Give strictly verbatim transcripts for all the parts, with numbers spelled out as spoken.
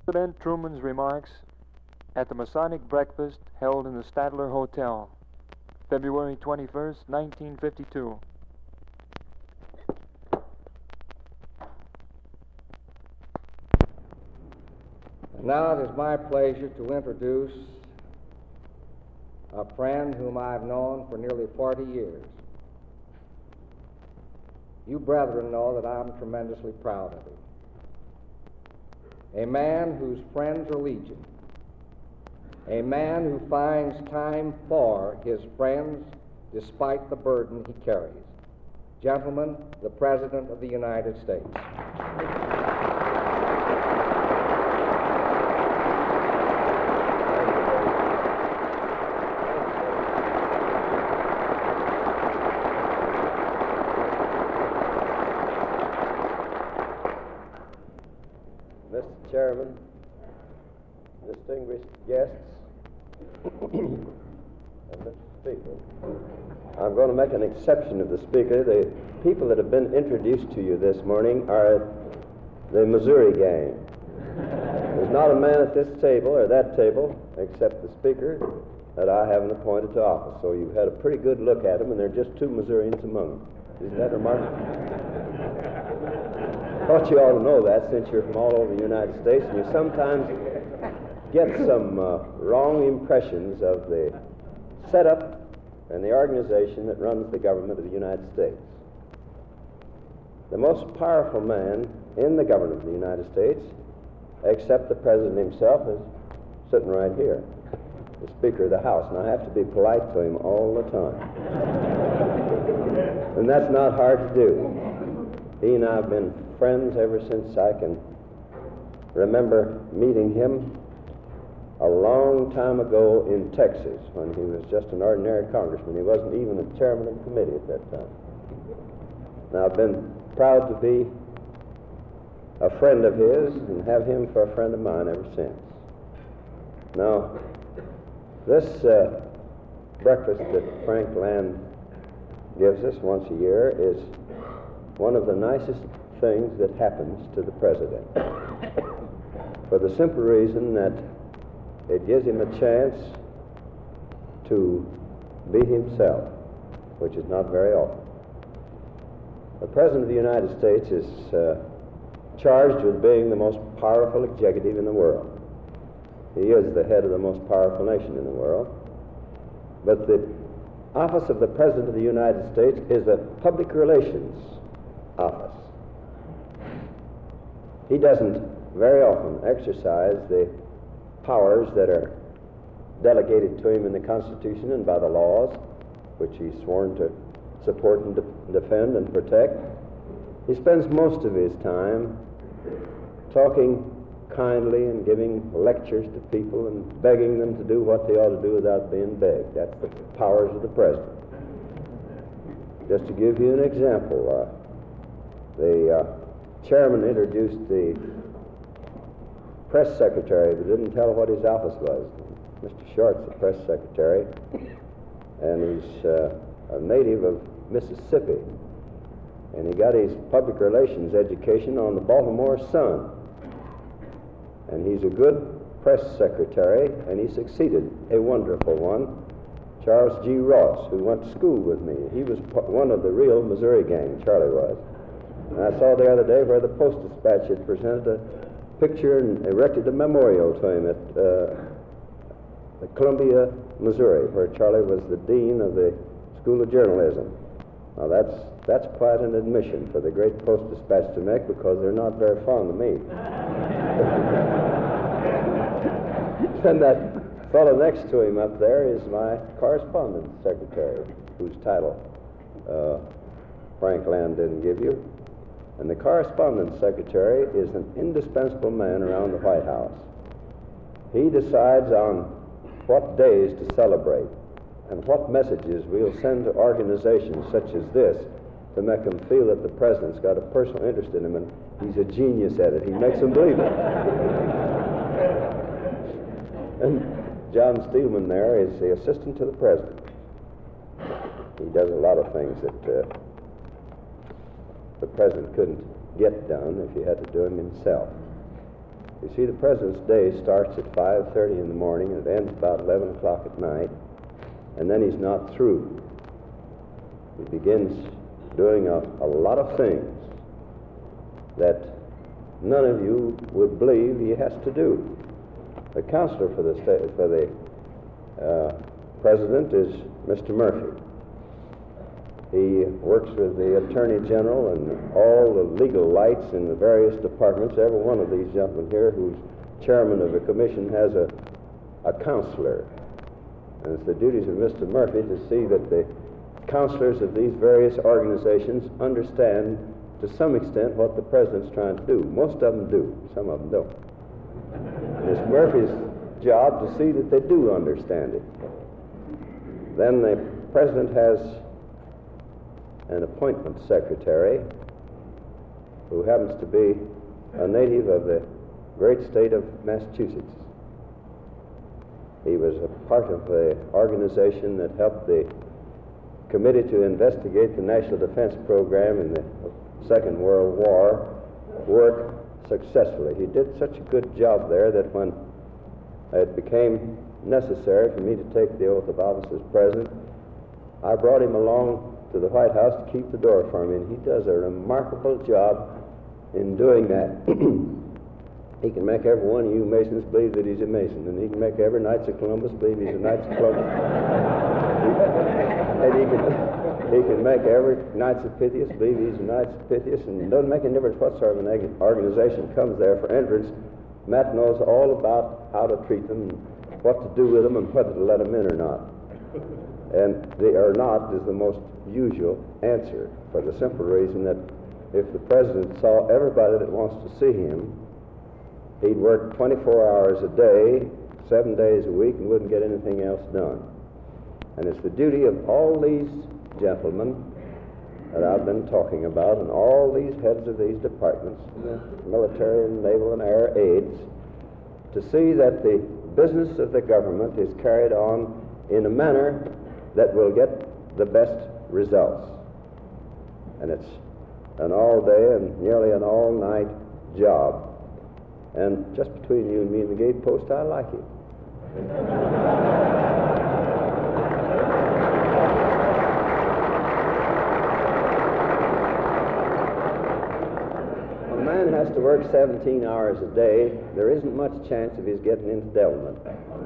President Truman's remarks at the Masonic breakfast held in the Stadler Hotel, February twenty-first, nineteen fifty-two. Now it is my pleasure to introduce a friend whom I've known for nearly forty years. You brethren know that I'm tremendously proud of him. A man whose friends are legion. A man who finds time for his friends despite the burden he carries. Gentlemen, the President of the United States. Mister Chairman, distinguished guests, and Mister Speaker, I'm going to make an exception of the Speaker. The people that have been introduced to you this morning are the Missouri gang. There's not a man at this table or that table, except the Speaker, that I haven't appointed to office. So you've had a pretty good look at them, and there are just two Missourians among them. Isn't that remarkable? I thought you ought to know that since you're from all over the United States, and you sometimes get some uh, wrong impressions of the setup and the organization that runs the government of the United States. The most powerful man in the government of the United States, except the President himself, is sitting right here, the Speaker of the House, and I have to be polite to him all the time. And that's not hard to do. He and I have been friends ever since I can remember meeting him a long time ago in Texas when he was just an ordinary congressman. He wasn't even the chairman of the committee at that time. Now, I've been proud to be a friend of his and have him for a friend of mine ever since. Now, this uh, breakfast that Frank Land gives us once a year is one of the nicest things that happens to the President, for the simple reason that it gives him a chance to be himself, which is not very often. The President of the United States is uh, charged with being the most powerful executive in the world. He is the head of the most powerful nation in the world. But the office of the President of the United States is a public relations office. He doesn't very often exercise the powers that are delegated to him in the Constitution and by the laws, which he's sworn to support and de- defend and protect. He spends most of his time talking kindly and giving lectures to people and begging them to do what they ought to do without being begged. That's the powers of the President. Just to give you an example, uh, the uh, chairman introduced the press secretary, but didn't tell what his office was. Mister Short's the press secretary, and he's uh, a native of Mississippi, and he got his public relations education on the Baltimore Sun, and he's a good press secretary, and he succeeded a wonderful one, Charles G. Ross, who went to school with me. He was one of the real Missouri gang, Charlie was. And I saw the other day where the Post-Dispatch had presented a picture and erected a memorial to him at uh, Columbia, Missouri, where Charlie was the dean of the School of Journalism. Now that's that's quite an admission for the great Post-Dispatch to make, because they're not very fond of me. And that fellow next to him up there is my correspondence secretary, whose title uh, Frank Land didn't give you. And the correspondence secretary is an indispensable man around the White House. He decides on what days to celebrate and what messages we'll send to organizations such as this to make them feel that the President's got a personal interest in him, and he's a genius at it. He makes them believe it. And John Steelman there is the assistant to the President. He does a lot of things that uh, the President couldn't get done if he had to do them himself. You see, the President's day starts at five thirty in the morning and it ends about eleven o'clock at night, and then he's not through. He begins doing a, a lot of things that none of you would believe he has to do. The counselor for the, sta- for the uh, President is Mister Murphy. He works with the Attorney General and all the legal lights in the various departments. Every one of these gentlemen here who's chairman of the commission has a, a counselor. And it's the duties of Mister Murphy to see that the counselors of these various organizations understand to some extent what the President's trying to do. Most of them do, some of them don't. And it's Murphy's job to see that they do understand it. Then the President has an appointment secretary who happens to be a native of the great state of Massachusetts. He was a part of the organization that helped the committee to investigate the National Defense Program in the Second World War work successfully. He did such a good job there that when it became necessary for me to take the oath of office as President, I brought him along to the White House to keep the door for me, and he does a remarkable job in doing that. He can make every one of you Masons believe that he's a Mason, and he can make every Knights of Columbus believe he's a Knights of Columbus. And he can, he can make every Knights of Pythias believe he's a Knights of Pythias, and it doesn't make any difference what sort of an organization comes there for entrance. Matt knows all about how to treat them, and what to do with them, and whether to let them in or not. And the or not is the most usual answer, for the simple reason that if the President saw everybody that wants to see him, he'd work twenty-four hours a day, seven days a week, and wouldn't get anything else done. And it's the duty of all these gentlemen that I've been talking about, and all these heads of these departments, the military and naval and air aides, to see that the business of the government is carried on in a manner that will get the best results. And it's an all-day and nearly an all-night job. And just between you and me and the gatepost, I like it. A man has to work seventeen hours a day. There isn't much chance of his getting into devilment.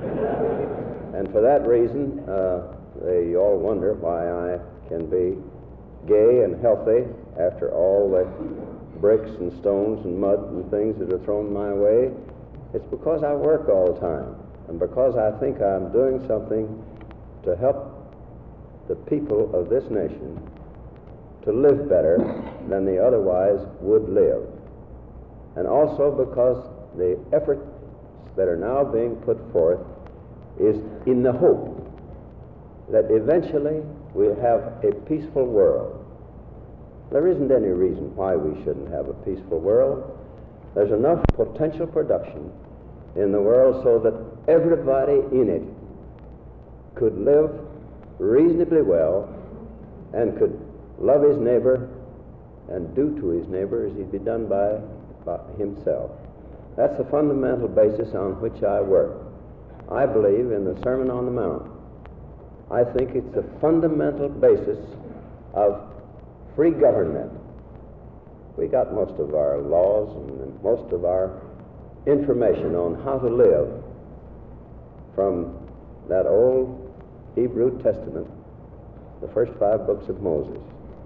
And for that reason, uh, they all wonder why I can be gay and healthy after all the bricks and stones and mud and things that are thrown my way. It's because I work all the time, and because I think I'm doing something to help the people of this nation to live better than they otherwise would live. And also because the efforts that are now being put forth is in the hope that eventually we'll have a peaceful world. There isn't any reason why we shouldn't have a peaceful world. There's enough potential production in the world so that everybody in it could live reasonably well and could love his neighbor and do to his neighbor as he'd be done by, by himself. That's the fundamental basis on which I work. I believe in the Sermon on the Mount. I think it's the fundamental basis of free government. We got most of our laws and most of our information on how to live from that old Hebrew Testament, the first five books of Moses.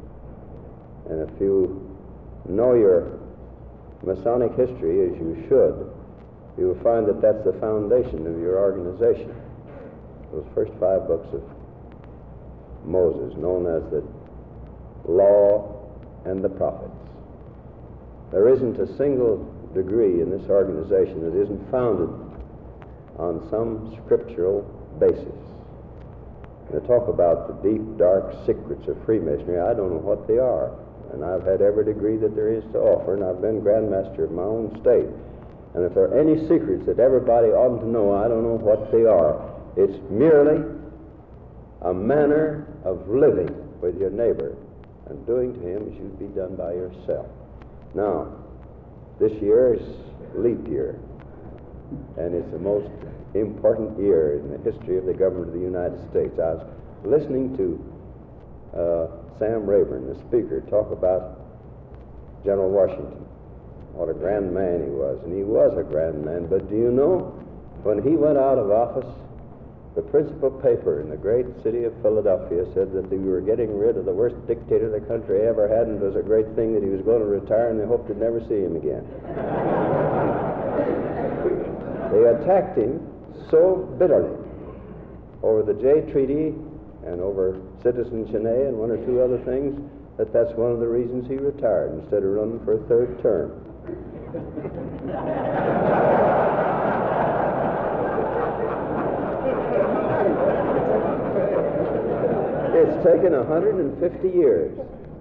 And if you know your Masonic history, as you should, you will find that that's the foundation of your organization. Those first five books of Moses, known as the Law and the Prophets. There isn't a single degree in this organization that isn't founded on some scriptural basis. They talk about the deep, dark secrets of Freemasonry. I don't know what they are. And I've had every degree that there is to offer, and I've been Grand Master of my own state. And if there are any secrets that everybody ought to know, I don't know what they are. It's merely a manner of living with your neighbor and doing to him as you'd be done by yourself. Now, this year is leap year, and it's the most important year in the history of the government of the United States. I was listening to uh, Sam Rayburn, the speaker, talk about General Washington, what a grand man he was, and he was a grand man, but do you know, when he went out of office, the principal paper in the great city of Philadelphia said that we were getting rid of the worst dictator the country ever had, and it was a great thing that he was going to retire, and they hoped to never see him again. They attacked him so bitterly over the Jay Treaty and over Citizen Genet and one or two other things that that's one of the reasons he retired instead of running for a third term. It's taken one hundred fifty years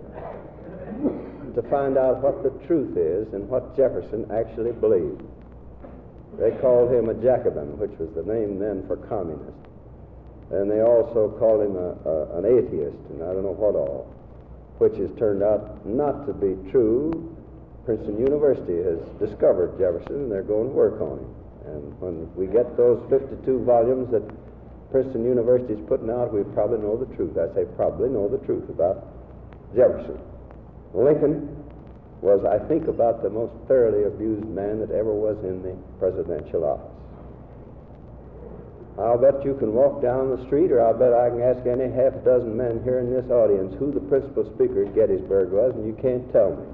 to find out what the truth is and what Jefferson actually believed. They called him a Jacobin, which was the name then for communist. And they also called him a, a, an atheist, and I don't know what all, which has turned out not to be true. Princeton University has discovered Jefferson, and they're going to work on him. And when we get those fifty-two volumes that Princeton University is putting out, we probably know the truth. I say probably know the truth about Jefferson. Lincoln was, I think, about the most thoroughly abused man that ever was in the presidential office. I'll bet you can walk down the street, or I'll bet I can ask any half dozen men here in this audience who the principal speaker at Gettysburg was, and you can't tell me.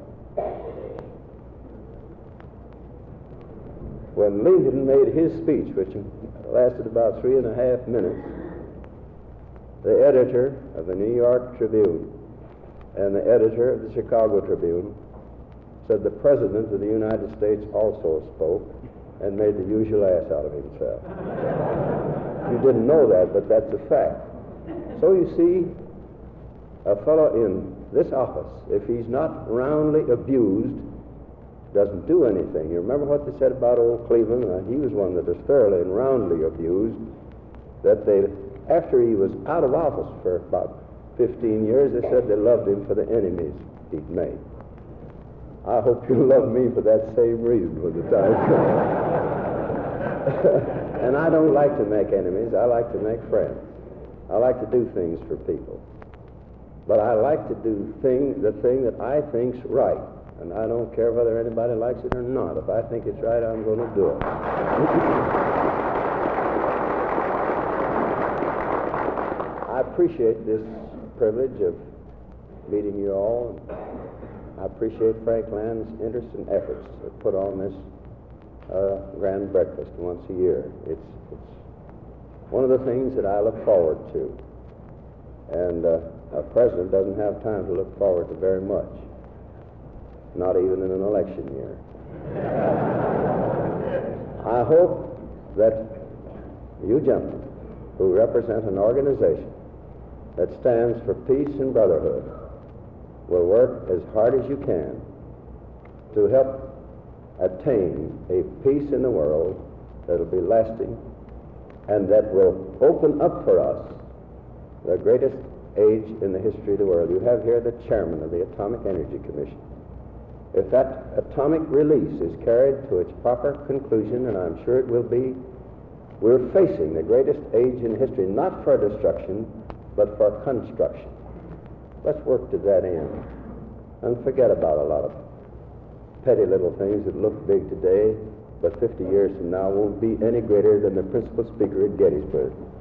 When Lincoln made his speech, which lasted about three and a half minutes, the editor of the New York Tribune and the editor of the Chicago Tribune said the President of the United States also spoke and made the usual ass out of himself. You didn't know that, but that's a fact. So you see, a fellow in this office, if he's not roundly abused, doesn't do anything. You remember what they said about old Cleveland? Uh, he was one that was thoroughly and roundly abused, that they, after he was out of office for about fifteen years, they said they loved him for the enemies he'd made. I hope you love me for that same reason when the time comes. And I don't like to make enemies. I like to make friends. I like to do things for people. But I like to do thing, the thing that I think's right. And I don't care whether anybody likes it or not. If I think it's right, I'm going to do it. I appreciate this privilege of meeting you all. I appreciate Frank Land's interest and efforts to put on this uh, grand breakfast once a year. It's, it's one of the things that I look forward to. And uh, a president doesn't have time to look forward to very much. Not even in an election year. I hope that you gentlemen, who represent an organization that stands for peace and brotherhood, will work as hard as you can to help attain a peace in the world that will be lasting and that will open up for us the greatest age in the history of the world. You have here the chairman of the Atomic Energy Commission. If that atomic release is carried to its proper conclusion, and I'm sure it will be, we're facing the greatest age in history, not for destruction, but for construction. Let's work to that end and forget about a lot of petty little things that look big today, but fifty years from now won't be any greater than the principal speaker at Gettysburg.